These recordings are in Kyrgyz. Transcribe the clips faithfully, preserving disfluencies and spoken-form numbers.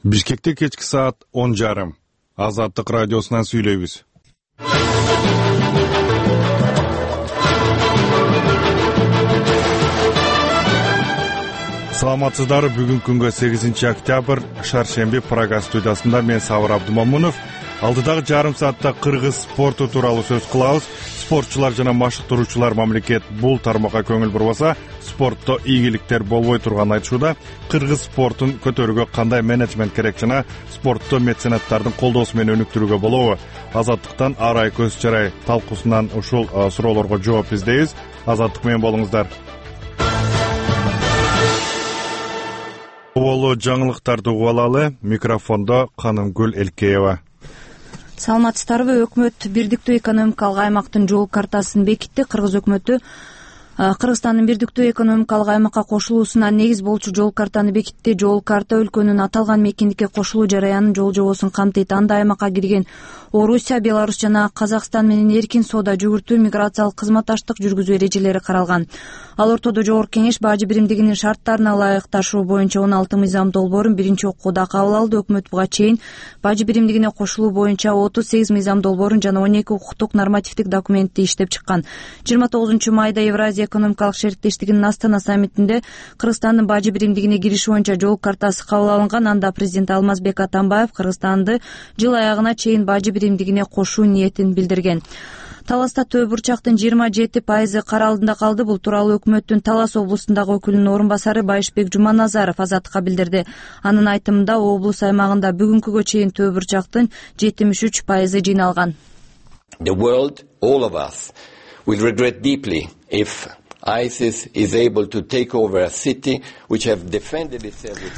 Бишкекте кечки саат он жарым. Азаттык радиосунан сүйлөйбүз. Саламатсыздар, бүгүн күнгө сегизинчи октябрь, шаршемби, Прага студиясында мен Сабыр Абдумамунов. Алдыдагы жарым саатта кыргыз спорту тууралуу сөз кылабыз. Спортчулар жана машыктыруучулар мамлекет бул тармакка көңүл бурбаса, спортто ийгиликтер болбой турганын айтышууда. Кыргыз спортун көтөрүүгө кандай менеджмент керек жана спортто меценаттардын колдоосу менен өнүктүрүүгө болобу? Азаттыктан Арай көз чарай талкуусунан ушул суроолорго жооп издейбиз. Азаттык менен болуңуздар. Боло жаңылыктарды угуп алалы. Микрофондо Канымгүл Элкеева. Саламатсыздарбы? Өкмөт бирдиктүү экономикалык аймактын жол картасын бекитти. Кыргыз өкмөтү Кыргызстандын бирдиктүү экономикалык аймакка кошулуусуна негиз болчу жол картаны бекитти. Жол карта өлкөнүн аталган мекендикке кошулуу жараянын жол жобосун камтыйт. Анда аймакка кирген Орусия, Беларусь жана Казакстан менен эркин соода жүгүртүү, миграциялык кызматташтык жүргүзүү эрежелери каралган. Ал ортодо Жогорку Кеңеш бажы биримдигинин шарттарына ылайык ташуу боюнча он алты мыйзам долбоорун биринчи окууда кабыл алды. Өкмөт буга чейин бажы биримдигине кошулуу боюнча отуз сегиз мыйзам долбоорун жана он эки укуктук нормативдик документти иштеп чыккан. жыйырма тогузунчу майда Евразия экономикалык шериктештигинин Астана саммитинде Кыргызстандын бажы биримдигине кириши боюнча жол картасы кабыл алынган. Анда президент Алмазбек Атамбаев Кыргызстанды жыл аягына чейин бажы биримдигине кошуу ниетин билдирген. Таласта Төө бурчактын жыйырма жети пайызы кар алдында калды. Бул тууралуу өкмөттүн Талас облусундагы өкүлүнүн орун басары Байышбек Жуманазаров Азаттыкка билдирди. Анын айтымында облус аймагында бүгүнкүгө чейин Төө бурчактын жетимиш үч пайызы жыйналган. The world, all of us, will regret deeply if ISIS is able to take over a city which have defended itself with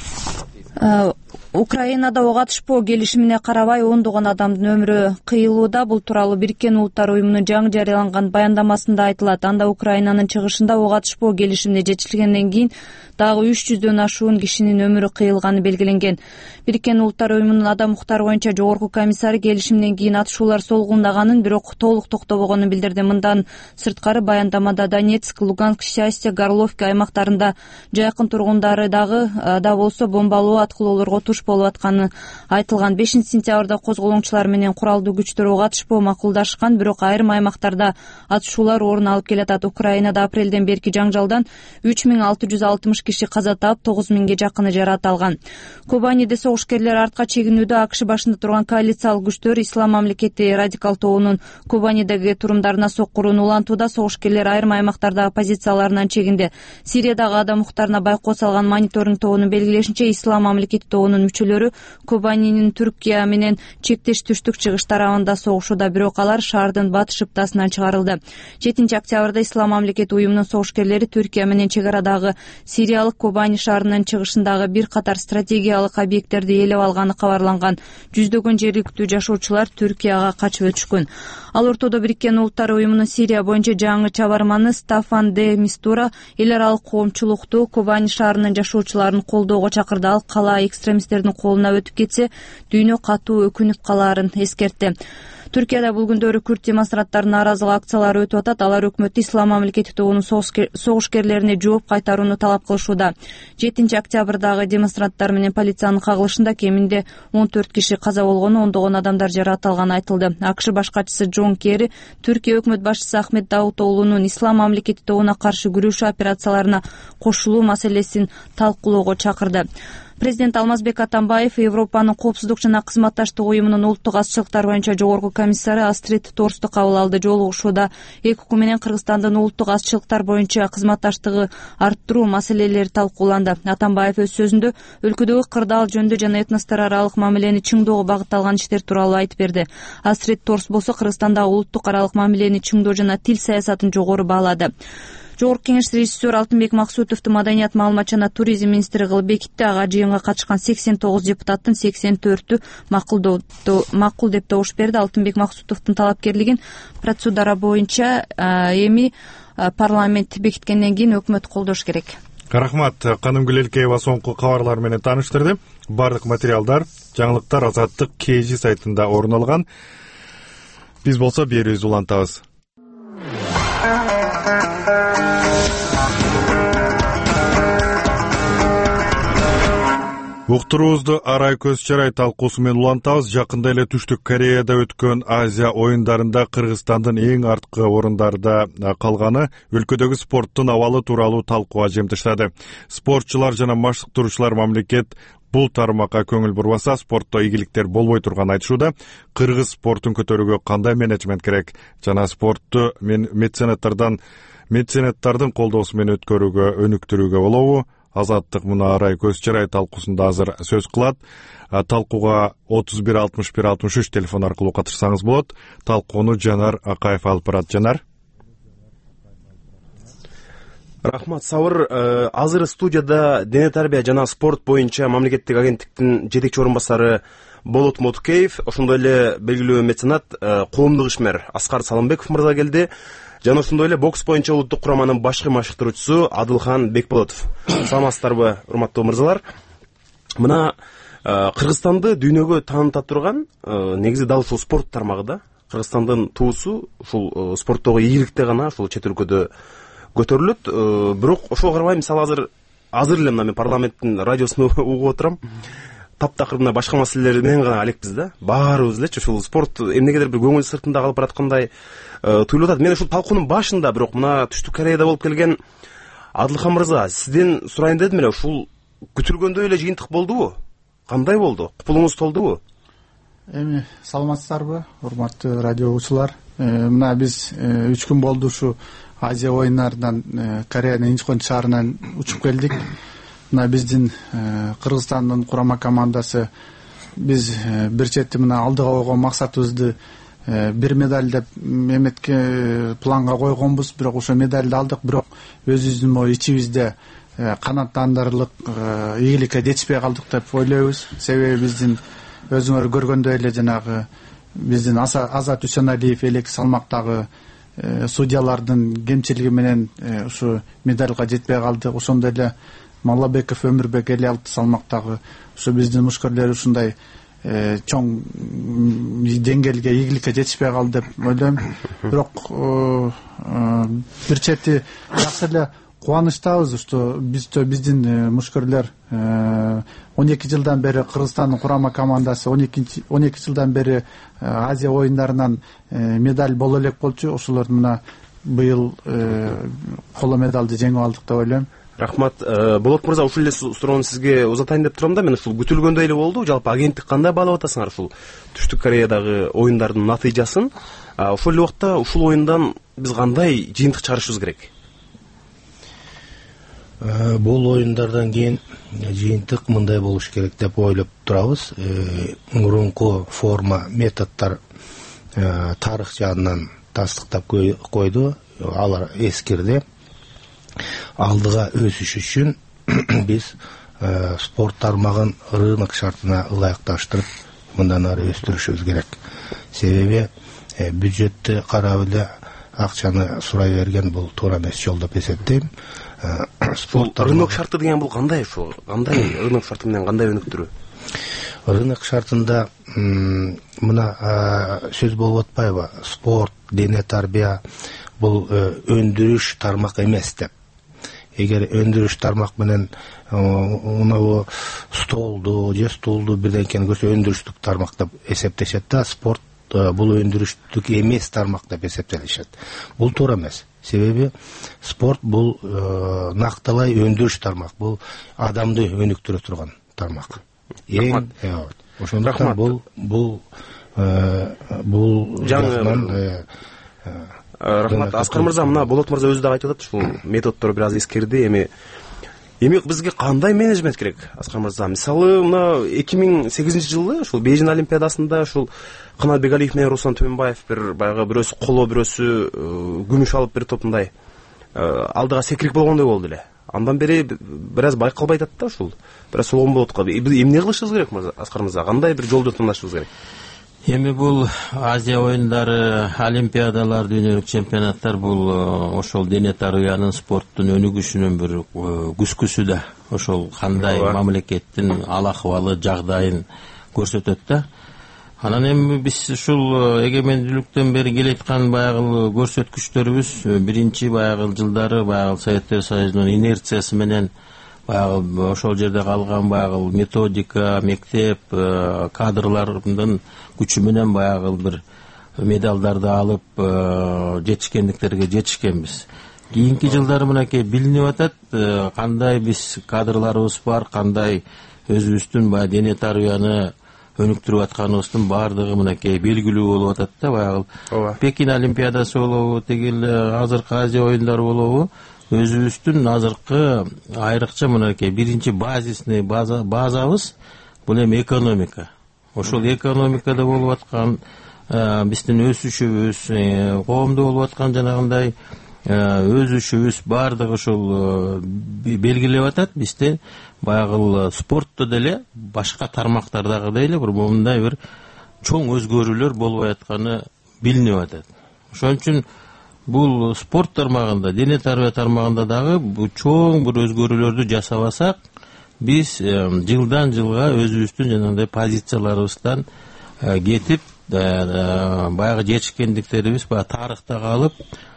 courage. Украинада ок атышпоо келишимине карабай ондогон адамдын өмүрү кыйылууда. Бул тууралуу Бириккен Улуттар уюмунун жаңы жарыяланган баяндамасында айтылат. Анда Украинанын чыгышында ок атышпоо келишимине жетишилгенден кийин дагы үч жүздөн ашуун кишинин өмүрү кыйылганы белгиленген. Бириккен Улуттар уюмунун адам укуктары боюнча жогорку комиссары келишимден кийин атышуулар солгундаганын, бирок толук токтобогонун билдирди. Мындан сырткары баяндамада Донецк, Луганск, Счастье, Горловка аймактарында жакын тургундары дагы да болсо бомбалоо аткылоолорго туш болуп атканы айтылган. бешинчи сентябрда козголоңчулар менен куралдуу күчтөр ок атышпоо макулдашкан, бирок айрым аймактарда атышуулар орун алып келатат. Украинада апрелден берки жаңжалдан үч миң алты жүз алтымыш киши каза таап, тогуз миңге жакыны жаракат алган. Кобаниде согушкерлер артка чегинүүдө. АКШ башында турган коалициялык күчтөр Ислам мамлекети радикал тобунун Кобанидеги турумдарына соккурууну улантууда. Согушкерлер айрым аймактардагы позицияларынан чегинди. Сириядагы адам укуктарына байкоо салган мониторинг тобунун белгилешинче, Ислам мамлекети тобунун мүчөлөрү Кобанинин Түркия менен чектеш түштүк чыгыш тарабында согушууда, бирок алар шаардын батыш шыптасынан чыгарылды. жетинчи октябрда Ислам мамлекети уюмунун согушкерлери Түркия менен чек арадагы Сириялык Кобани шаарынын чыгышындагы бир катар стратегиялык объекттерди ээлеп алганы кабарланган. Жүздөгөн жергиликтүү жашоочулар Түркияга качып өтүшкөн. Ал ортодо Бириккен Улуттар уюмунун Сирия боюнча жаңы чабарманы Стафан де Мистура эл аралык коомчулукту Кобани шаарынын жашоочуларын колдоого чакырды. Ал кала экстремисттердин колуна өтүп кетсе, дүйнө катуу өкүнүп калаарын эскертти. Түркияда бул күндөрү күрд демонстранттардын нааразылык акциялары өтүп атат. Алар өкмөттү Ислам мамлекети тобунун согушкерлерине жооп кайтарууну талап кылышууда. жетинчи октябрдагы демонстранттар менен полициянын кагылышында кеминде он төрт киши каза болгону, ондогон адамдар жаракат алганы айтылды. АКШ башкачысы Джон Керри Түркия өкмөт башчысы Ахмет Давутоглунун Ислам мамлекети тобуна каршы күрөшүү операцияларына кошулуу маселесин талкуулоого чакырды. Президент Алмазбек Атамбаев Европанын коопсуздук жана кызматташтык уюмунун улуттук азчылыктар боюнча жогорку комиссары Астрид Торсту кабыл алды. Жолугушууда эки укук менен Кыргызстандын улуттук азчылыктар боюнча кызматташтыгы арттыруу маселелери талкууланды. Атамбаев өз сөзүндө өлкөдөгү кырдаал жөндө жана этностор аралык мамилени чыңдоого багытталган иштер тууралуу айтып берди. Астрид Торст болсо Кыргызстандагы улуттук аралык мамилени чыңдоо жана тил саясатын жогору баалады. Жогорку Кеңеш режиссер Алтынбек Максутовду Маданият, маалымат жана туризм министри кылып бекитти. Ага жыйынга катышкан сексен тогуз депутаттын сексен төртү макул деп добуш берди. Алтынбек Максутовдун талапкерлигин процедура боюнча эми парламент бекиткенден кийин өкмөт колдош керек. Рахмат. Канымгүл Элкеева соңку кабарлар менен тааныштырды. Бардык материалдар жаңылыктар Азаттык КЖ сайтында орун алган. Биз болсо берүүбүздү улантабыз. Уктуруубузду арай көз чарай талкуусу менен улантабыз. Жакында эле Түштүк Кореяда өткөн Азия оюндарында Кыргызстандын эң арткы орундарда калганы өлкөдөгү спорттун абалы тууралуу талкууга жемтиштады. Спортчулар жана машыктыруучулар мамлекет бул тармакка көңүл бурбаса, спортто ийгиликтер болбой турганын айтышууда. Кыргыз спортун көтөрүүгө кандай менеджмент керек жана спортту мен меценаттардан меценаттардын колдоосу менен өткөрүүгө өнүктүрүүгө болобу? Азаттык муну арай көз чарай талкуусунда азыр сөз кылат. Талкууга отуз бир алтымыш бир алтымыш үч телефон аркылуу катышсаңыз болот. Талкууну Жанар Акаев алып барат. Жанар. Рахмат, Сабыр. Азыр студияда дене тарбия жана спорт боюнча мамлекеттик агенттиктин жетекчи орун басары Болот Моткеев, ошондой эле белгилүү меценат, коомдук ишмер Аскар Салымбеков мырза келди. Жана ошондой эле бокс боюнча улуттук кураманын башкы машыктыруучусу Адылхан Бекболотов. Саламатсыздарбы, урматтуу мырзалар? Мына Кыргызстанды дүйнөгө тааныта турган негизи дал ушул спорт тармагы да. Кыргызстандын туусу ушул спорттогу ийгиликте гана ушул чет өлкөдө көтөрүлөт. Бирок ошого карабай, мисалы азыр азыр эле мына мен парламенттин радиосун угуп отурам. Таптакыр мына башка маселелер менен гана алекпиз да. Баарыбыз элечи ушул спорт эмнегедир бир көңүл сыртында калып бараткандай туюлуп атат. Мен ушул талкуунун башында бирок мына Түштүк Кореяда болуп келген Адылхан мырза, сизден сурайын дедим эле, ушул күтүлгөндөй эле жыйынтык болдубу? Кандай болду? Купулуңуз толдубу? Эми саламатсыздарбы, урматтуу радио угуучулар? Мына биз үч күн болду ушу Азия оюндарынан Кореянын Инчхон шаарынан учуп келдик. Мына биздин Кыргызстандын курама командасы биз бир чети мына алдыга койгон максатыбызды бир медаль деп эметке планга койгонбуз, бирок ошо медальды алдык, бирок өзүбүздүн могу ичибизде канааттандырылык ийгиликке жетишпей калдык деп ойлойбуз. Себеби биздин өзүңөр көргөндөй эле жанагы биздин Азат Үсеналиев элек салмактагы судьялардын кемчилиги менен ушу медальга жетпей калдык. Ошондой эле Маллабеков Өмүрбек элүү алты салмактагы ушу биздин мушкерлер ушундай чоң деңгээлге ийгиликке жетишпей калды деп ойлойм. Бирок бир чети жакшы эле кубанычтабыз, что бизде биздин мушкерлер он эки жылдан бери Кыргызстандын курама командасы он эки жылдан бери Азия оюндарынан медаль боло элек болчу. Ошолор мына быйыл коло медалды жеңип алдык деп ойлойм. Рахмат. Болот мырза, ушул эле суроону сизге узатайын деп турам да. Мен ушул күтүлгөндөй эле болду. Жалпы агенттик кандай баалап атасыңар ушул Түштүк Кореядагы оюндардын натыйжасын? Ошол эле убакта ушул оюндан биз кандай жыйынтык чыгарышыбыз керек? Бул оюндардан кийин жыйынтык мындай болуш керек деп ойлоп турабыз. Мурунку форма, методдор тарых жагынан тастыктап койду. Алар эскирди. Алдыга өсүш үчүн биз спорт тармагын рынок шартына ылайыкташтырып, мындан ары өстүрүшүбүз керек. Себеби бюджетти карап эле акчаны сурай берген бул туура эмес жол деп эсептейм. Спорт рынок шарты деген бул кандай ошо? Кандай рынок шарты менен кандай өнүктүрүү? Рынок шартында мына сөз болуп атпайбы? Спорт, дене тарбия бул өндүрүш тармак эмес деп. Эгер өндүрүш тармак менен мына столду же стулду бирденкени көрсө өндүрүштүк тармак деп эсептешет да, спорт бул өндүрүштүк эмес тармак деп эсептелишет. Бул туура эмес. Себеби спорт бул накталай өндүрүш тармак, бул адамды өнүктүрө турган тармак. Эң ошондуктан бул бул бул жагынан Рахмат. Аскар мырза, мына Болот мырза өзү да айтып атат, ушул методдор бир аз эскерди. Эми эми бизге кандай менеджмент керек, Аскар мырза? Мисалы, мына эки миң сегизинчи жылы ушул Бейжин олимпиадасында ушул Канат Бегалиев менен Руслан Төмөнбаев бир баягы бирөөсү коло, бирөөсү күмүш алып бир топундай алдыга секирик болгондой болду эле. Андан бери бир аз байкалбай атат да ушул. Бир аз солгон болуп аткан. Эмне кылышыбыз керек, Аскар мырза? Кандай бир жолду тандашыбыз керек? Эми бул Азия оюндары, олимпиадалар, дүйнөлүк чемпионаттар бул ошол дене тарбиянын, спорттун өнүгүшүнүн бир күскүсү да. Ошол кандай мамлекеттин ал акыбалы, жагдайын көрсөтөт да. Анан эми биз ушул эгемендүүлүктөн бери келаткан баягы көрсөткүчтөрүбүз биринчи баягы жылдары баягы Советтер Союзунун инерциясы менен баягы ошол жерде калган баягы методика, мектеп кадрларынын күчү менен баягы бир медалдарды алып жетишкендиктерге жетишкенбиз. Кийинки жылдары мынакей билинип атат кандай биз кадрларыбыз бар, кандай өзүбүздүн баягы дене тарбияны өнүктүрүп атканыбыздын баардыгы мынакей белгилүү болуп атат да. Баягы Пекин олимпиадасы болобу, тигил азыркы Азия оюндары болобу, өзүбүздүн азыркы айрыкча мынакей биринчи базисный базабыз бул эми экономика. Ошол экономикада болуп аткан биздин өсүшүбүз, коомдо болуп аткан жанагындай өзүшүбүз баардыгы ошол белгилеп атат. Бизде баягы спортто деле башка тармактардагы эле бир мындай бир чоң өзгөрүүлөр болуп атканы билинип атат. Ошон үчүн бул спорт тармагында, дене тарбия тармагында дагы бул чоң бир өзгөрүүлөрдү жасабасак, биз жылдан жылга өзүбүздүн жанагындай позицияларыбыздан кетип, баягы жетишкендиктерибиз баягы тарыхта калып,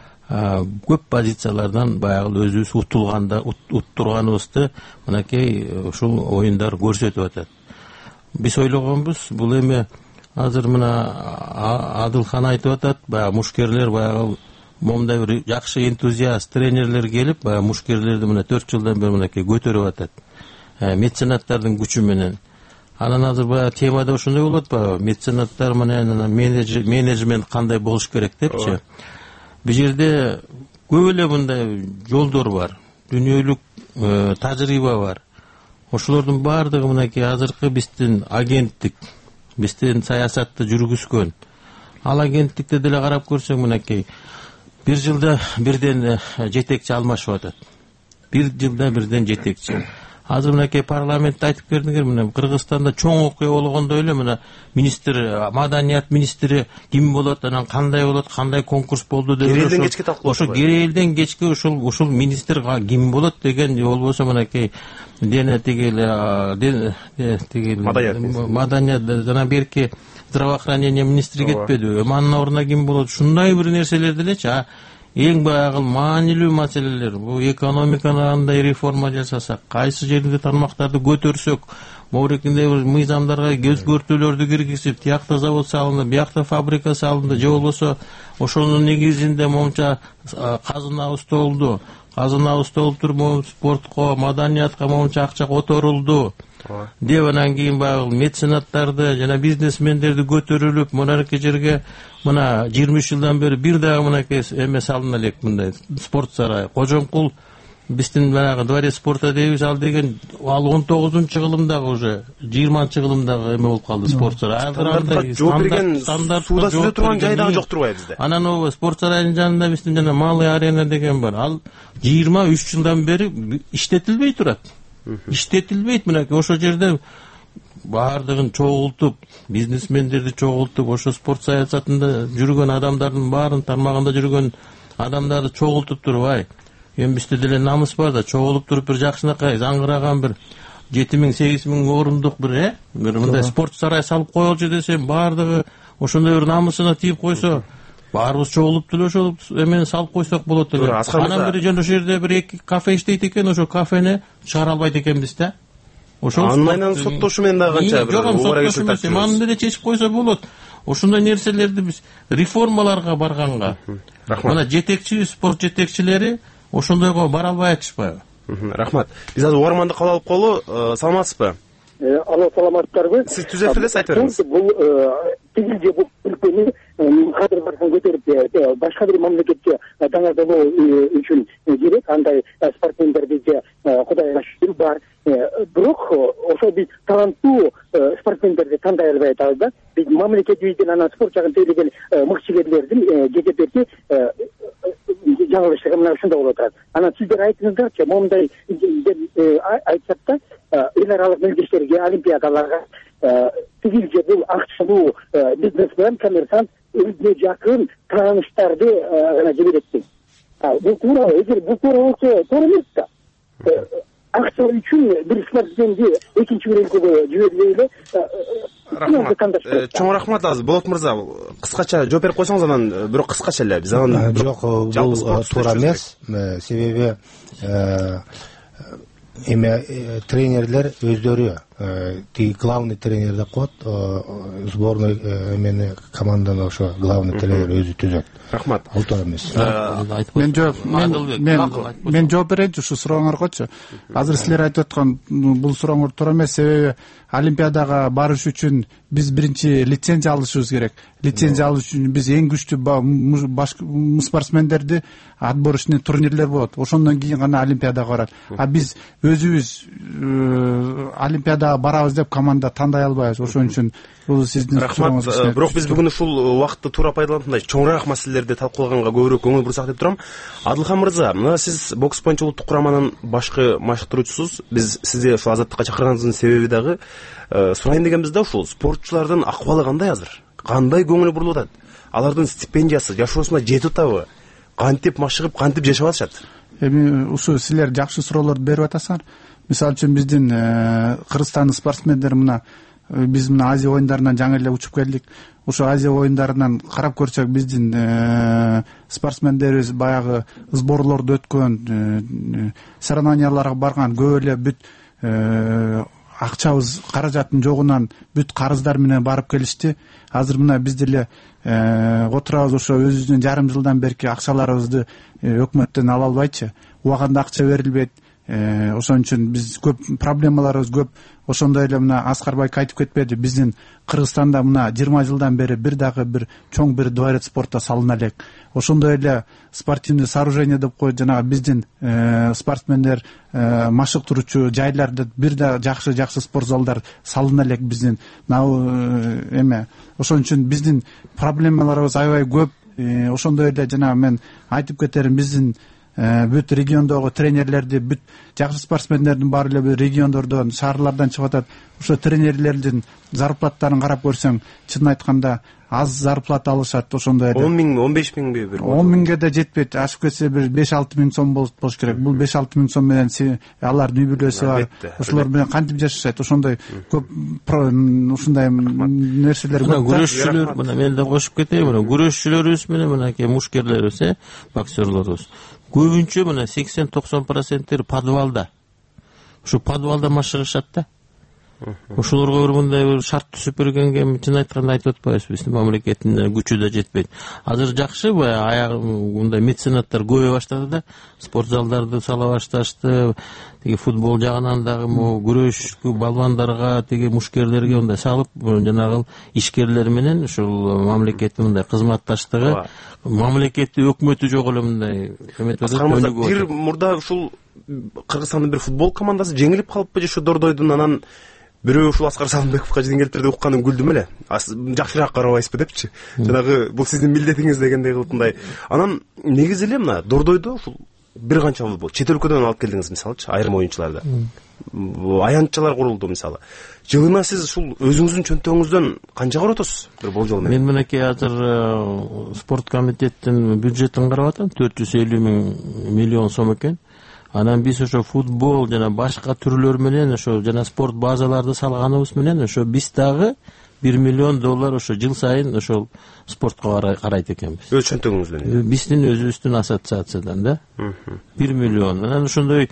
көп позициялардан баягы өзүбүз утулганда уттурганыбызды мынакей ушул оюндар көрсөтүп атат. Биз ойлогонбуз, бул эми азыр мына Адылхан айтып атат, баягы мушкерлер баягы момундай бир жакшы энтузиаст тренерлер келип, баягы мушкерлерди мына төрт жылдан бери мынакей көтөрүп атат. Меценаттардын күчү менен. Анан азыр баягы темада ошондой болуп атпайбы? Меценаттар менен менеджмент кандай болуш керек депчи. Бул жерде көп эле мындай жолдор бар, дүйнөлүк тажрыйба бар. Ошолордун баардыгы мынакей азыркы биздин агенттик, биздин саясатты жүргүзгөн. Ал агенттикте деле карап көрсөң мынакей бир жылда бирден жетекчи алмашып атат. Бир жылда бирден жетекчи. Азыр мынакей парламентте айтып бердиңер, мына Кыргызстанда чоң окуя болгондой эле мына министр, маданият министри ким болот, анан кандай болот, кандай конкурс болду деп Керелден кечке талкуу. Ошо Керелден кечке ушул ушул министр ким болот деген болбосо мынакей дене тигил тигил маданият жана берки здравоохранение министри кетпеди. Анын ордуна ким болот? Ушундай бир нерселер делечи. Эң баягы маанилүү маселелер, бул экономиканы кандай реформа жасасак, кайсы жерде тармактарды көтөрсөк, могурекинде бир мыйзамдарга өзгөртүүлөрдү киргизип, тиякта завод салынды, биякта фабрика салынды, же болбосо ошонун негизинде момунча казынабыз толду, казынабыз толуп туруп спортко, маданиятка момунча акча которулду деп, анан кийин баягы меценаттарды жана бизнесмендерди көтөрүлүп, мынакей жерге мына жыйырма үч жылдан бери бир дагы мынакей эме салына элек, мындай спорт сарайы. Кожомкул биздин баягы дворец спорта дейбиз, ал деген ал он тогузунчу кылымдагы уже жыйырманчы кылымдагы эме болуп калды спорт сарайы. Стандартка жооп берген, суда сүзө турган жай дагы жок турбайбы бизде? Анан о спорт сарайынын жанында биздин жана малый арена деген бар. Ал жыйырма үч жылдан бери иштетилбей турат. Иштетилбейт. Мынакей ошол жерде баардыгын чогултуп, бизнесмендерди чогултуп, ошо спорт саясатында жүргөн адамдардын баарын, тармагында жүргөн адамдарды чогултуп туруп, ай, эми бизде деле намыс бар да, чогулуп туруп бир жакшынакай заңгыраган бир жети миң сегиз миң орундук бир э бир мындай спорт сарай салып коелучу десем, баардыгы ошондой бир намысына тийип койсо, баарыбыз чогулуп деле ошол эмени салып койсок болот эле. Анан бир жана ошол жерде бир эки кафе иштейт экен, ошо кафени чыгара албайт экенбиз да. Ошол андан соттошу менен да канча бир соттошу менен аны деле чечип койсо болот. Ошондой нерселерди биз реформаларга барганга, мына жетекчи спорт жетекчилери ошондойго бара албай атышпайбы? Рахмат. Биз азыр угарманды кабыл алып коелу. Саламатсызбы? Алло, саламатсыздарбы? Сиз түзөп эле айта бериңиз. Бул тигил же бул өлкөнү кадрларын көтөрүп башка бир мамлекетке даңазалоо үчүн керек, андай спортсмендерди же Кудайга шүгүр бар. Бирок ошо биз таланттуу спортсмендерди тандай албай атабыз да. Биз мамлекетибиздин анан спорт жагын тейлеген мыкчыгерлердин кечеперти жаңылыштыгы мына ушундай болуп атат. Анан сиздер айтыңыздарчы, момундай айтсак да, эл аралык мелдештерге, олимпиадаларга тигил же бул акчалуу бизнесмен, коммерсант өзүнө жакын тааныштарды гана жиберет. Бул туура, эгер бул туура болсо туура эмес да. Акча үчүн бир спортсменди экинчи бир өлкөгө жибербей эле. Рахмат. Чоң рахмат азыр Болот мырза. Кыскача жооп берип койсоңуз, анан бирок кыскача эле биз анан жок, бул туура эмес. Себеби эме тренерлер өздөрү тиги главный тренер деп коет, сборной эмени команданы ошо главный тренер өзү түзөт. Рахмат. Алтар эмес. Мен жооп мен мен жооп берейинчи ушул сурооңоргочу. Азыр силер айтып аткан бул сурооңор туура эмес, себеби Олимпиадага барыш үчүн биз биринчи лицензия алышыбыз керек. Лицензия алыш үчүн биз эң күчтүү спортсмендерди отборочный турнирлер болот. Ошондон кийин гана Олимпиадага барат. А биз өзүбүз Олимпиадага барабыз деп команда тандай албайбыз. Ошон үчүн бул сиздин рахмат. Бирок биз бүгүн ушул убакытты туура пайдаланып, мындай чоңураак маселелерди талкуулаганга көбүрөөк көңүл бурсак деп турам. Адылхан мырза, мына сиз бокс боюнча улуттук кураманын башкы машыктыруучусуз. Биз сизди ушул азаттыкка чакырганыбыздын себеби дагы сурайын дегенбиз да, ушул спортчулардын акыбалы кандай азыр? Кандай көңүл бурулуп атат? Алардын стипендиясы жашоосуна жетип атабы? Кантип машыгып, кантип жашап атышат? Эми ушу силер жакшы суроолорду берип атасыңар. Мисалы үчүн биздин Кыргызстандын спортсмендери мына биз мына Азия оюндарынан жаңы эле учуп келдик. Ошо Азия оюндарынан карап көрсөк, биздин спортсмендерибиз баягы сборлорду өткөн, соревнованияларга барган, көп эле бүт акчабыз, каражаттын жогунан бүт карыздар менен барып келишти. Азыр мына биз деле отурабыз, ошо өзүбүздүн жарым жылдан берки акчаларыбызды өкмөттөн ала албайчы, убагында акча берилбейт. Ошон үчүн биз көп проблемаларыбыз көп. Ошондой эле мына Аскарбайк айтып кетпеди, биздин Кыргызстанда мына жыйырма жылдан бери бир дагы бир чоң бир дворец спорта салына элек. Ошондой эле спортивный сооружение деп коет, жанагы биздин спортсмендер машыктыруучу жайларда бир да жакшы жакшы спорт залдар салына элек биздин эме. Ошон үчүн биздин проблемаларыбыз аябай көп. Ошондой эле жанагы мен айтып кетерим, биздин бүт региондогу тренерлерди, бүт жакшы спортсмендердин баары эле бир региондордон, шаарлардан чыгып атат. Ошо тренерлердин зарплаттарын карап көрсөң, чын айтканда аз зарплата алышат. Ошондой эле он миң, он беш миңби бир он миңге да жетпейт. Ашып кетсе бир беш алты миң сом болуш керек. Бул беш алты миң сом менен алардын үй бүлөсү бар. Ошолор менен кантип жашашат? Ошондой көп ушундай нерселер көп. Күрөшчүлөр, мына мен да кошуп кетейин, мына күрөшчүлөрүбүз менен мынакей мушкерлерибиз, боксерлорубуз көбүнчө мына сексен токсон проценттери подвалда. Ушу подвалда машыгышат да. Ошолорго бир мындай бир шарт түзүп бергенге чын айтканда айтып атпайбыз, биздин мамлекеттин күчү да жетпейт. Азыр жакшы, аягы мындай меценаттар көбөйө баштады да, спорт залдарды сала башташты. Тиги футбол жагынан дагы күрөш балбандарга, тиги мушкерлерге мындай салып, жанагы ишкерлер менен ушул мамлекеттин мындай кызматташтыгы, мамлекеттин өкмөтү жок эле мындай эметип. Бир мурда ушул Кыргызстандын бир футбол командасы жеңилип калыппы же, ошо Дордойдун анан бирөө ушул Аскар Саалымбековго чейин келтирди, укканым күлдүм эле. Жакшыраак карабайсызбы депчи. Жанагы бул сиздин милдетиңиз дегендей кылып мындай. Анан негизи эле мына Дордойдо ушул бир канча футбол чет өлкөдөн алып келдиңиз, мисалычы, айрым оюнчуларды. Аянтчалар курулду мисалы. Жылына сиз ушул өзүңүздүн чөнтөгүңүздөн канча коротосуз бир болжол менен? Мен мынакей азыр спорт комитеттин бюджетин карап атам, төрт жүз элүү миң миллион сом экен. Анан биз ошо футбол жана башка түрлөр менен ошо жана спорт базаларды салганыбыз менен ошо биз дагы бир миллион доллар ошо жыл сайын ошол спортко карайт экенбиз. Өз чөнтөгүңүздөн? Биздин өзүбүздүн ассоциациядан да. бир миллион. Анан ошондой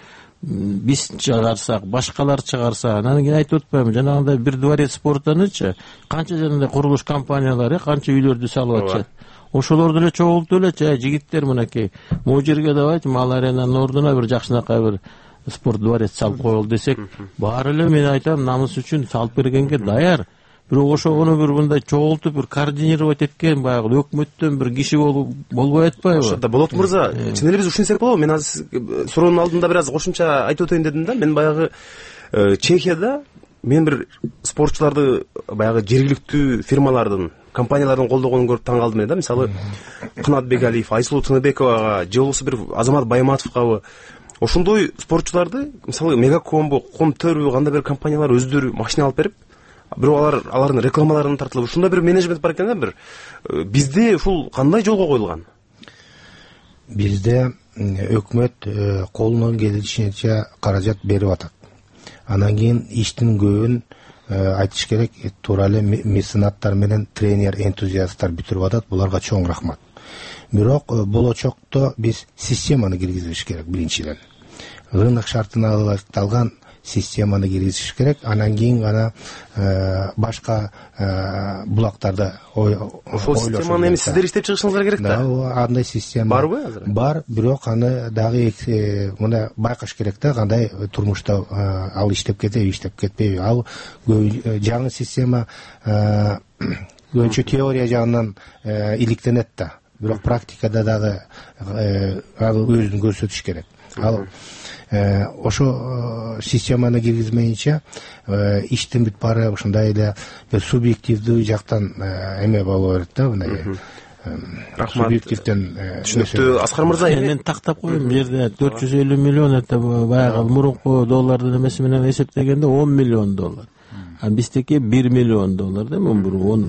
биз чыгарсак, башкалар чыгарса, анан кийин айтып атпаймынбы, жанагындай бир дворец спортанычы канча жанагындай курулуш компаниялары канча үйлөрдү салып атышат. Ошолорду эле чогултуп эле, жай жигиттер мынакей могу жерге давайте Мал аренанын ордуна бир жакшынакай бир спорт дворец салып коелу десек, баары эле мен айтам, намыс үчүн салып бергенге даяр. Бирок ошону бир мындай чогултуп бир координировать эткен баягы өкмөттөн бир киши болбой атпайбы? Ошондо болот мырза, чын эле биз ушинсек болобу? Мен азыр суроонун алдында бир аз кошумча айтып өтөйүн дедим да. Мен баягы Чехияда мен бир спортчуларды баягы жергиликтүү фирмалардын, компаниялардын колдогонун көрүп таң калдым да. Мисалы Кынат Бегалиев, Айсулуу Тыныбековага, же болбосо бир Азамат Байматовго, ошондой спортчуларды мисалы Мегакомбо, Комтөрбү, кандай бир компаниялар өздөрү машина алып берип, бирок алар алардын рекламаларын тартылып, ушундай бир менеджмент бар экен да. Бир бизде ушул кандай жолго коюлган? Бизде өкмөт колунан келишинче каражат берип атат. Анан кийин иштин көбүн айтыш керек, туура эле меценаттар менен тренер, энтузиасттар бүтүрүп атат. Буларга чоң рахмат. Бирок болочокто биз системаны киргизиш керек биринчиден. рынок шартына ылайыкталган системаны киргизиш керек. Анан кийин гана башка булактарды ошол системаны эми сиздер иштеп чыгышыңыздар керек да. Андай система барбы азыр? Бар, бирок аны дагы мына байкаш керек да, кандай турмушта ал иштеп кетеби, иштеп кетпейби. Ал жаңы система көбүнчө теория жагынан иликтенет да, бирок практикада дагы ал өзүн көрсөтүш керек. Ал ошо системаны киргизмейинче иштин бүт баары ушундай эле бир субъективдүү жактан эме боло берет да, мындай субъективден. Түшүнүктүү. Аскар мырза, мен тактап коеюн, бул жерде төрт жүз элүү миллион это баягы мурунку доллардын эмеси менен эсептегенде он миллион доллар. А биздеки бир миллион доллар да, он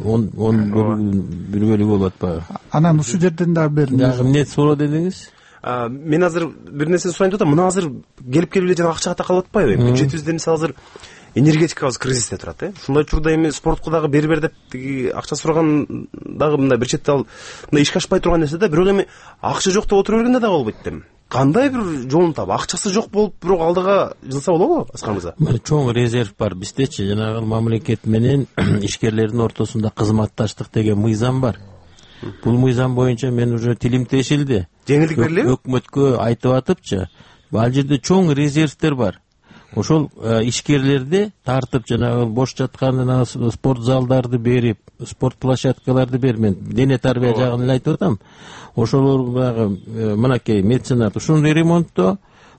бир бөлүгү болот атпайбы? Анан ушул жерден дагы бир эмне суроо дедиңиз? Мен азыр бир нерсени сурайын деп атам. Мына азыр келип келип эле жана акчага такалып атпайбы? Бюджетибизде мисалы азыр энергетикабыз кризисте турат, э. Ушундай учурда эми спортко дагы бери бер деп акча сураган дагы мындай бир четте ал мындай ишке ашпай турган нерсе да. Бирок эми акча жок деп отура бергенде дагы болбойт да. Кандай бир жолун таап, акчасы жок болуп, бирок алдыга жылса болобу, Аскар мырза? Чоң резерв бар биздечи. Жанагы мамлекет менен ишкерлердин ортосунда кызматташтык деген мыйзам бар. Бул мыйзам боюнча мен уже тилим тешилди. Жеңилдик берилеби? Өкмөткө айтып атыпчы. Ал жерде чоң резервтер бар. Ошол ишкерлерди тартып, жанагы бош жаткан спорт залдарды берип, спорт площадкаларды берип, мен дене тарбия жагын эле айтып атам. Ошолор дагы мынакей меценат ушуну ремонттоо,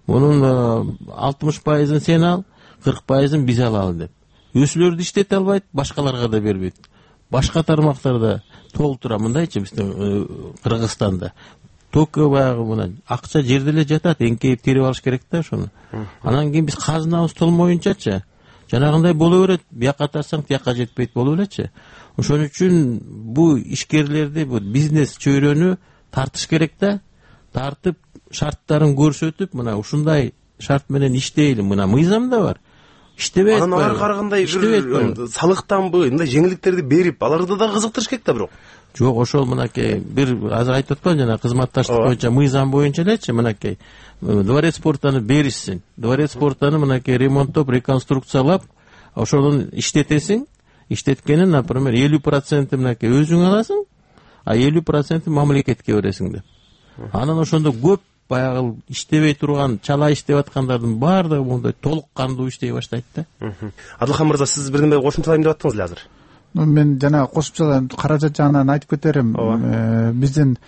мунун алтымыш пайызын сен ал, кырк пайызын биз алалы деп. Өзүлөрдү иштете албайт, башкаларга да бербейт. Башка тармактарда толтура мындайчы, биздин Кыргызстанда только баягы мына акча жерде эле жатат, эңкейип терип алыш керек да ошону. Анан кийин биз казынабыз толмоюнчачы жанагындай боло берет, бияка тарсаң тияка жетпейт боло элечи. Ошон үчүн бул ишкерлерди, бул бизнес чөйрөнү тартыш керек да, тартып шарттарын көрсөтүп, мына ушундай шарт менен иштейли, мына мыйзамда бар. Иштебейт. Анан алар карагандай бир салыктанбы, мындай жеңилдиктерди берип, аларды да кызыктырыш керек да бирок. Жок, ошол мынакей бир азыр айтып атпаймынбы, жана кызматташтык боюнча мыйзам боюнча элечи, мынакей дворец спортаны беришсин. Дворец спортаны мынакей ремонттоп, реконструкциялап, ошонун иштетесиң. Иштеткенин, например, элүү проценти мынакей өзүң аласың, а элүү проценти мамлекетке бересиң деп. Анан ошондо көп баягы иштебей турган, чала иштеп аткандардын баардыгы мондай толук кандуу иштей баштайт да. Адылхан мырза, сиз бирдеме кошумчалайм деп аттыңыз эле азыр. Мен жана кошумчалап каражат жагынан айтып кетерим. Биздин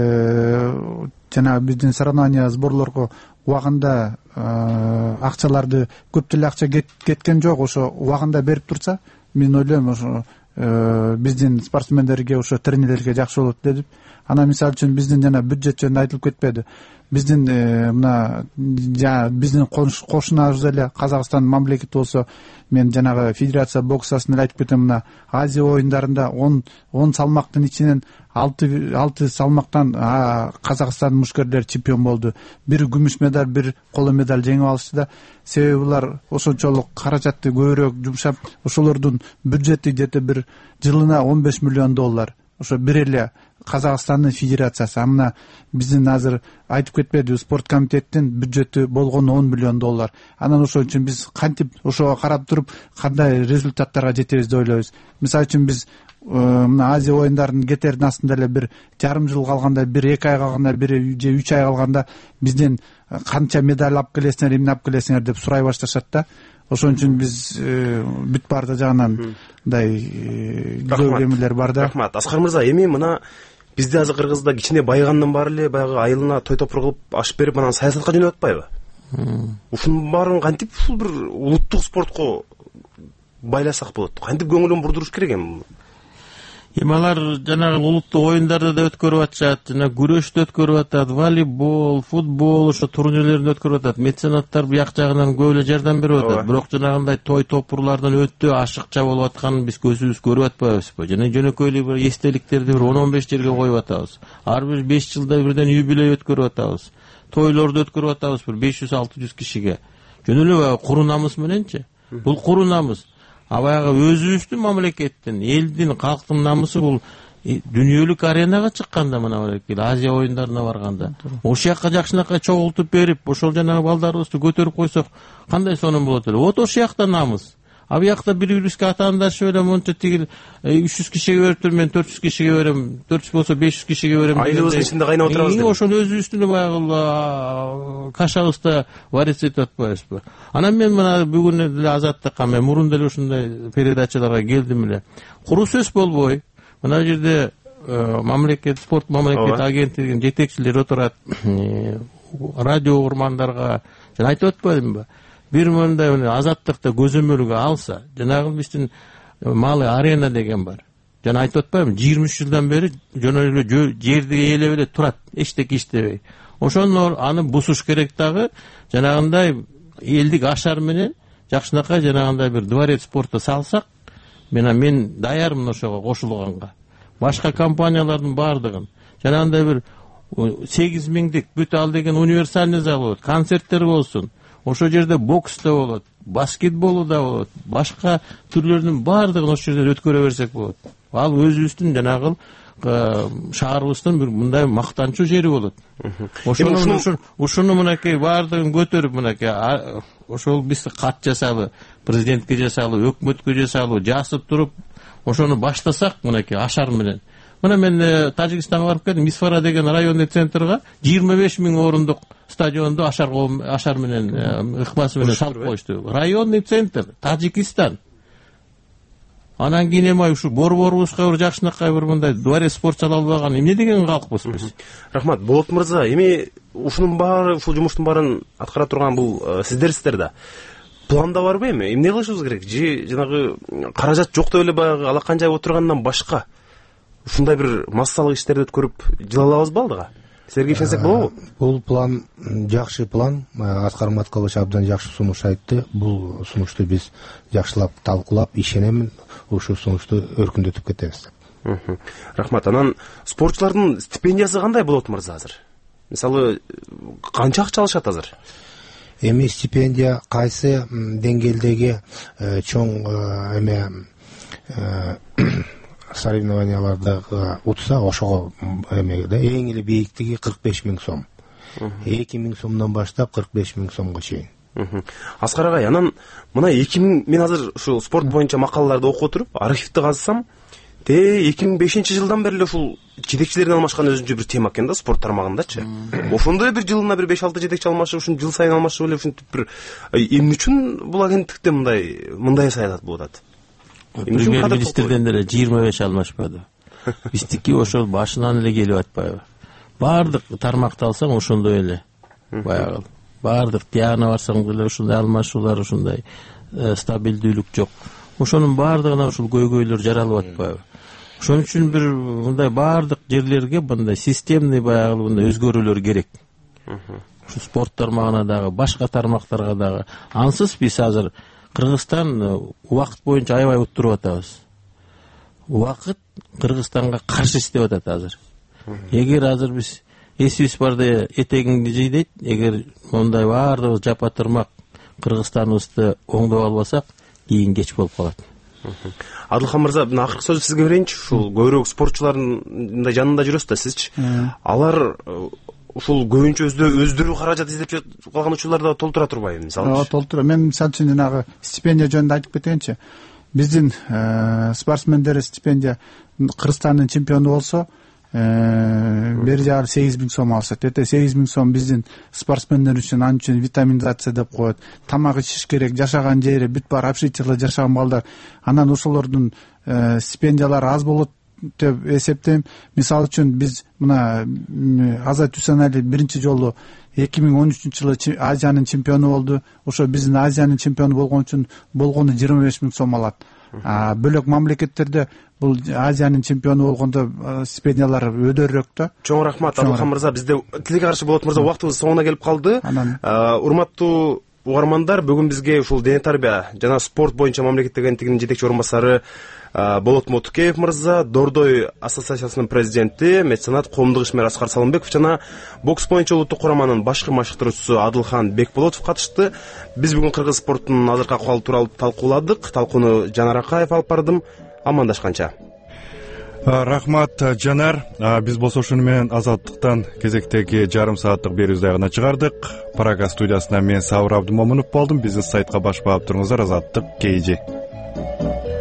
жана биздин соревнования сборлорго убагында акчаларды көп деле акча кеткен жок. Ошо убагында берип турса, мен ойлойм ошо биздин спортсмендерге, ошо тренерлерге жакшы болот деп. Анан мисалы үчүн биздин жана бюджет жөнүндө айтылып кетпеди. Биздин мына жана биздин кошунабыз эле Казакстан мамлекети болсо, мен жанагы федерация боксасын эле айтып кетем, мына Азия оюндарында он салмактын ичинен алты салмактан Казакстан мушкерлери чемпион болду. Бир күмүш медаль, бир коло медаль жеңип алышты да. Себеби булар ошончолук каражатты көбүрөөк жумшап, ошолордун бюджети где-то бир жылына он беш миллион доллар. Ошо бир эле Казакстандын федерациясы. Амына биздин азыр айтып кетпеди, спорт комитеттин бюджети болгон он миллион доллар. Анан ошон үчүн биз кантип ошого карап туруп кандай результаттарга жетебиз деп ойлойбуз. Мисалы үчүн биз мына Азия оюндарынын кетердин астында эле бир жарым жыл калганда, бир эки ай калганда, бир же үч ай калганда бизден канча медаль алып келесиңер, эмне алып келесиңер деп сурай башташат да. Ошон үчүн биз бүт баарда жагынан мындай көп эмелер бар да. Рахмат. Аскар мырза, эми мына бизде азыр Кыргызда кичине байыгандан баары эле баягы айылына той топур кылып аш берип, анан саясатка жөнөп атпайбы? Ушунун баарын кантип ушул бир улуттук спортко байласак болот? Кантип көңүлүн бурдуруш керек эми? Эми алар жанагы улуттук оюндарды да өткөрүп атышат, жана күрөштү өткөрүп атат, волейбол, футбол, ошо турнирлерди өткөрүп атат. Меценаттар бияк жагынан көп эле жардам берип атат. Бирок жанагындай той топурлардын өтө ашыкча болуп атканын биз көзүбүз көрүп атпайбызбы? Жана жөнөкөй эле бир эстеликтерди бир он он беш жерге коюп атабыз. Ар бир беш жылда бирден юбилей өткөрүп атабыз. Тойлорду өткөрүп атабыз бир беш жүз алты жүз кишиге. Жөн эле куру намыс мененчи. Бул куру намыс. А баягы өзүбүздүн мамлекеттин, элдин, калктын намысы бул дүйнөлүк аренага чыкканда мына баракел Азия оюндарына барганда ошол жака жакшынакай чогултуп берип ошол жанагы балдарыбызды көтөрүп койсок кандай сонун болот эле. Вот ошол жакта намыс. А бияқта бири бирибизге атаандашып эле монча тигил үч жүз кишиге берип туруп мен төрт жүз кишиге берем, төрт жүз болсо беш жүз кишиге берем. Айылыбыздын ичинде кайнап отурабыз деп. Ошол өзүбүздүн баягы кашабызда варится этип атпайбызбы? Анан мен мына бүгүн эле Азаттыкка мен мурун деле ушундай передачаларга келдим эле. Куру сөз болбой, мына жерде мамлекет спорт мамлекет агенттигинин жетекчилери отурат. Радио угурмандарга жана айтып атпадымбы? Бир мындай Азаттыкты көзөмөлгө алса, жанагы биздин Малый арена деген бар. Жана айтып атпаймынбы, жыйырма үч жылдан бери жөн эле жерди ээлеп эле турат, эчтеке иштебей. Ошону аны бусуш керек дагы, жанагындай элдик ашар менен жакшынакай жанагындай бир дворец спорта салсак, мен мен даярмын ошого кошулганга. Башка компаниялардын бардыгын, жанагындай бир сегиз миңдик бүт ал деген универсальный зал болот, концерттер болсун. Ошол жерде бокс да болот, баскетбол да болот, башка түрлөрдүн бардыгын ошол жерде өткөрө берсек болот. Ал өзүбүздүн жанагы шаарыбыздын бир мындай мактанчу жери болот. Ошону ушуну мынакей бардыгын көтөрүп мынакей ошол биз кат жасалып, президентке жасалып, өкмөткө жасалып, жасып туруп, ошону баштасак мынакей ашар менен. Мына мен Тажикстанга барып келдим, Мисфара деген районный центрга жыйырма беш миң орундук стадионду ашар ашар менен ыкмасы менен салып коюшту. Районный центр, Тажикстан. Анан кийин эми ушу борборубузга бир жакшынакай бир мындай дворец спорт сала албаган эмне деген калкпыз биз? Рахмат, Болот мырза, эми ушунун баары, ушул жумуштун баарын аткара турган бул сиздерсиздер да. Планда барбы эми? Эмне кылышыбыз керек? Же жанагы каражат жок деп эле баягы алаканча отургандан башка ушундай бир массалык иштерди өткөрүп жыла алабызбы алдыга? Силерге ишенсек болобу? Бул план жакшы план. Аскар Маткалович абдан жакшы сунуш айтты. Бул сунушту биз жакшылап талкуулап, ишенемин, ушул сунушту өркүндөтүп кетебиз. Рахмат. Анан спортчулардын стипендиясы кандай болот мырза азыр? Мисалы, канча акча алышат азыр? Эми стипендия кайсы деңгээлдеги чоң эме соревнованияларда утса ошого эмеде эң эле бийиктиги кырк беш миң сом. эки миң сомдон баштап кырк беш миң сомго чейин. Аскар агай, анан мына эки миң мен азыр ушул спорт боюнча макалаларды окуп отуруп, архивди казсам, те эки миң бешинчи жылдан бери эле ушул жетекчилерден алмашкан өзүнчө бир тема экен да спорт тармагындачы. Ошондой бир жылына бир беш алты жетекчи алмашып, ушун жыл сайын алмашып эле ушинтип бир эмне үчүн бул агенттикте мындай мындай саядат болуп атат? Премьер-министрден деле жыйырма беш алмашпады. Биздики ошол башынан эле келип атпайбы? Бардык тармакты алсаң ошондой эле. Баягы бардык тияна барсаң деле ушундай алмашуулар, ушундай стабилдүүлүк жок. Ошонун бардыгына ушул көйгөйлөр жаралып атпайбы? Ошон үчүн бир мындай бардык жерлерге мындай системный баягы мындай өзгөрүүлөр керек. Ушу спорт тармагына дагы, башка тармактарга дагы. Ансыз биз азыр Кыргызстан убакыт боюнча аябай уттуруп атабыз. Убакыт Кыргызстанга каршы иштеп атат азыр. Эгер азыр биз эсибиз барда этегиңди жый дейт, эгер мондай баардыгыбыз жапа турмак Кыргызстаныбызды оңдоп албасак, кийин кеч болуп калат. Адылхан мырза, акыркы сөздү сизге берейинчи. Ушул көбүрөөк спортчулардын жанында жүрөсүз да сизчи. Алар ушул көбүнчө өздөрү каражат издеп калган учурларда толтура турбайбы мисалы? Ооба, толтура. Мен мисалы үчүн жанагы стипендия жөнүндө айтып кетейинчи. Биздин спортсмендер стипендия Кыргызстандын чемпиону болсо, бери жагы сегиз миң сом алышат. Эте сегиз миң сом биздин спортсмендер үчүн ан үчүн витаминизация деп коет. Тамак ичиш керек, жашаган жери бүт бар общежитияларда жашаган балдар. Анан ошолордун стипендиялары аз болот деп эсептейм. Мисалы үчүн биз мына Азат Үсенали биринчи жолу эки миң он үчүнчү жылы Азиянын чемпиону болду. Ошо биздин Азиянын чемпиону болгон үчүн болгону жыйырма беш миң сом алат. А бөлөк мамлекеттерде бул Азиянын чемпиону болгондо стипендиялар өдөрөөк да. Чоң рахмат Адылхан мырза, бизде тилге каршы Болот мырза убактыбыз соңуна келип калды. Урматтуу угармандар, бүгүн бизге ушул дене тарбия жана спорт боюнча мамлекеттик агенттигинин жетекчи орун басары Болот Мотукеев мырза, Дордой ассоциациясынын президенти, меценат, коомдук ишмер Аскар Салымбеков жана бокс боюнча улуттук кураманын башкы машыктыруучусу Адылхан Бекболотов катышты. Биз бүгүн кыргыз спортунун азыркы акыбалы тууралуу талкууладык. Талкууну Жанар Акаев алып бардым. Амандашканча. Рахмат, Жанар. Биз болсо ушуну менен Азаттыктан кезектеги жарым сааттык берүүбүздү аягына чыгардык. Прага студиясынан мен Сабыр Абдымомунов болдум. Биздин сайтка баш баап туруңуздар. Азаттык кей же.